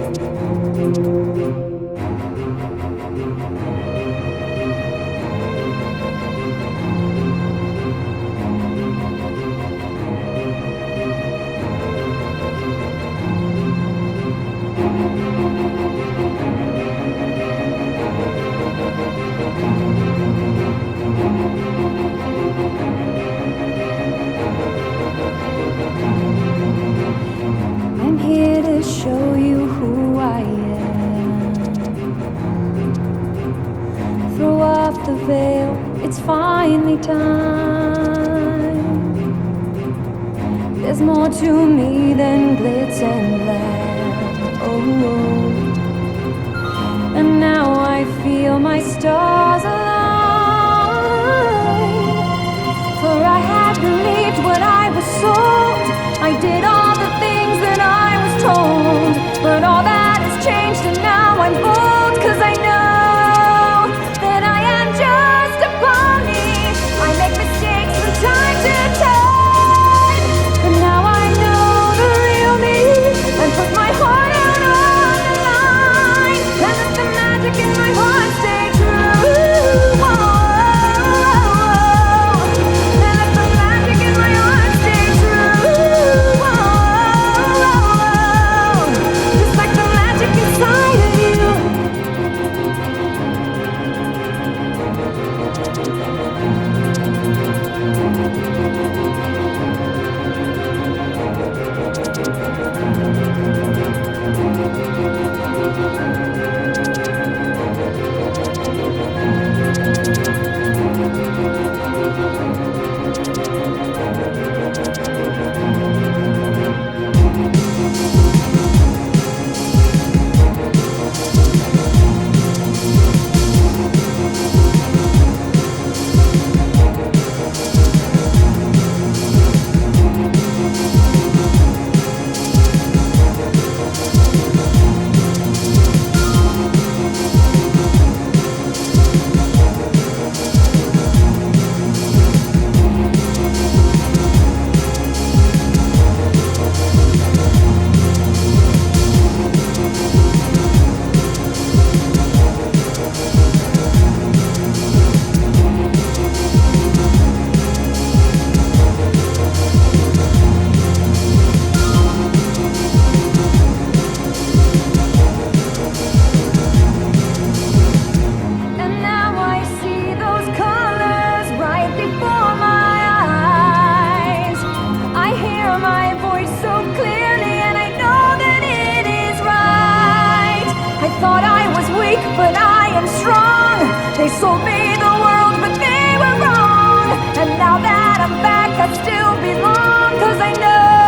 I'm here to show you who I am. Throw off the veil, it's finally time. There's more to me than glitz and glam. Oh. And now I feel my stars align. For I had believed what I was sold. I did all the things that I was told. But all that has changed and now I'm bold. 'Cause I know that I am just a pony. I make mistakes from time to time. But now I know the real me and put my heart out on the line. And let the magic in my heart stay true. And let the magic in my heart stay true. Just like the magic inside of you. And now I see those colors right before my eyes. I hear my voice so clearly and I know that it is right. I thought I was weak, but I am strong. They sold me the world, but they were wrong. And now that I'm back, I still belong. 'Cause I know